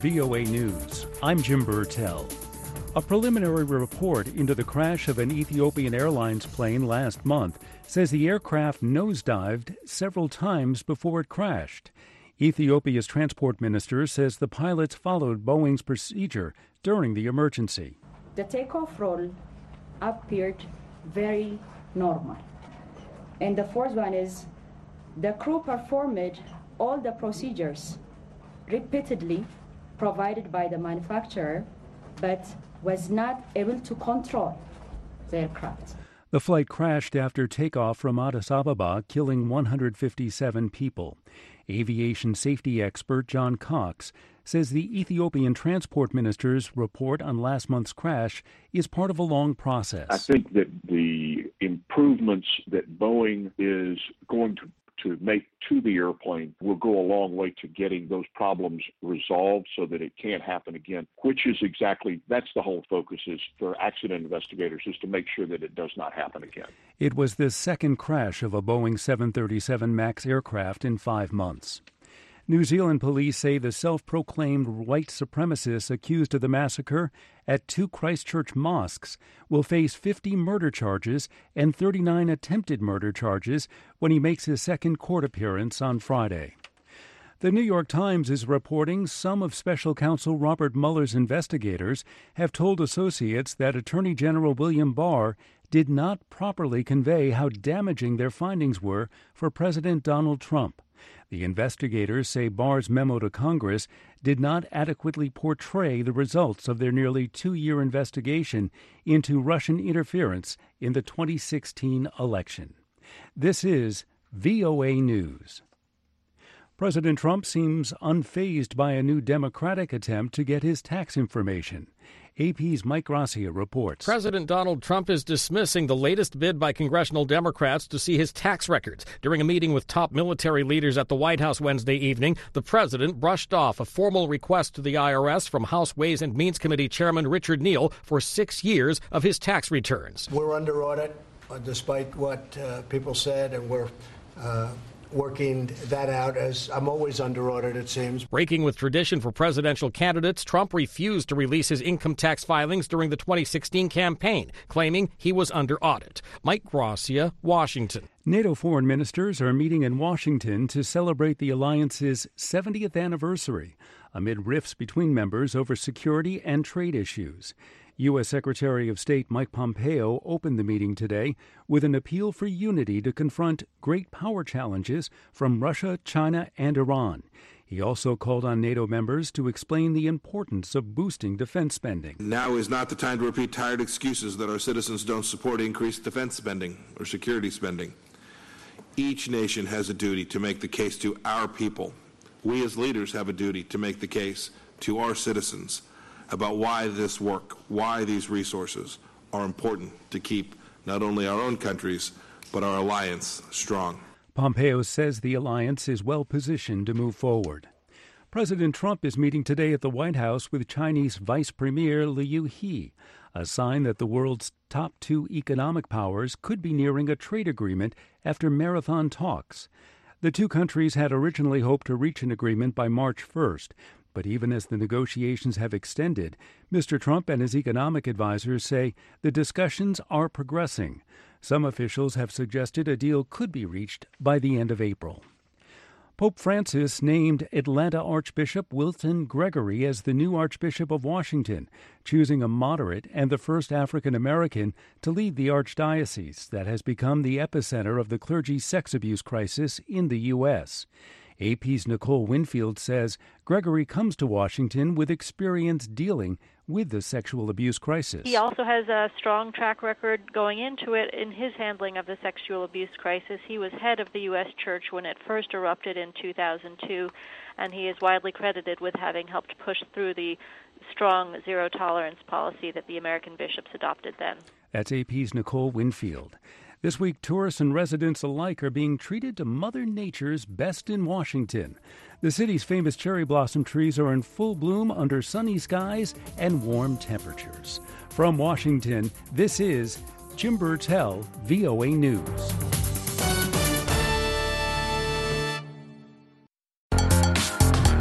VOA News, I'm Jim Burtell. A preliminary report into the crash of an Ethiopian Airlines plane last month says the aircraft nosedived several times before it crashed. Ethiopia's transport minister says the pilots followed Boeing's procedure during the emergency. The takeoff roll appeared very normal. And the fourth one is the crew performed all the procedures repeatedly provided by the manufacturer, but was not able to control the aircraft. The flight crashed after takeoff from Addis Ababa, killing 157 people. Aviation safety expert John Cox says the Ethiopian transport minister's report on last month's crash is part of a long process. I think that the improvements that Boeing is going to make to the airplane will go a long way to getting those problems resolved so that it can't happen again, which is that's the whole focus is for accident investigators, is to make sure that it does not happen again. It was the second crash of a Boeing 737 MAX aircraft in 5 months. New Zealand police say the self-proclaimed white supremacist accused of the massacre at 2 Christchurch mosques will face 50 murder charges and 39 attempted murder charges when he makes his second court appearance on Friday. The New York Times is reporting some of special counsel Robert Mueller's investigators have told associates that Attorney General William Barr did not properly convey how damaging their findings were for President Donald Trump. The investigators say Barr's memo to Congress did not adequately portray the results of their nearly 2-year investigation into Russian interference in the 2016 election. This is VOA News. President Trump seems unfazed by a new Democratic attempt to get his tax information. AP's Mike Gracia reports. President Donald Trump is dismissing the latest bid by congressional Democrats to see his tax records. During a meeting with top military leaders at the White House Wednesday evening, the president brushed off a formal request to the IRS from House Ways and Means Committee Chairman Richard Neal for 6 years of his tax returns. We're under audit, despite what people said, and we're working that out, as I'm always under audit, it seems. Breaking with tradition for presidential candidates, Trump refused to release his income tax filings during the 2016 campaign, claiming he was under audit. Mike Gracia, Washington. NATO foreign ministers are meeting in Washington to celebrate the alliance's 70th anniversary, amid rifts between members over security and trade issues. U.S. Secretary of State Mike Pompeo opened the meeting today with an appeal for unity to confront great power challenges from Russia, China, and Iran. He also called on NATO members to explain the importance of boosting defense spending. Now is not the time to repeat tired excuses that our citizens don't support increased defense spending or security spending. Each nation has a duty to make the case to our people. We as leaders have a duty to make the case to our citizens about why this work, why these resources are important to keep not only our own countries, but our alliance strong. Pompeo says the alliance is well positioned to move forward. President Trump is meeting today at the White House with Chinese Vice Premier Liu He, a sign that the world's top 2 economic powers could be nearing a trade agreement after marathon talks. The 2 countries had originally hoped to reach an agreement by March 1st, but even as the negotiations have extended, Mr. Trump and his economic advisers say the discussions are progressing. Some officials have suggested a deal could be reached by the end of April. Pope Francis named Atlanta Archbishop Wilton Gregory as the new Archbishop of Washington, choosing a moderate and the first African American to lead the archdiocese that has become the epicenter of the clergy's sex abuse crisis in the U.S. AP's Nicole Winfield says Gregory comes to Washington with experience dealing with the sexual abuse crisis. He also has a strong track record going into it in his handling of the sexual abuse crisis. He was head of the U.S. Church when it first erupted in 2002, and he is widely credited with having helped push through the strong zero-tolerance policy that the American bishops adopted then. That's AP's Nicole Winfield. This week, tourists and residents alike are being treated to Mother Nature's best in Washington. The city's famous cherry blossom trees are in full bloom under sunny skies and warm temperatures. From Washington, this is Jim Burtell, VOA News.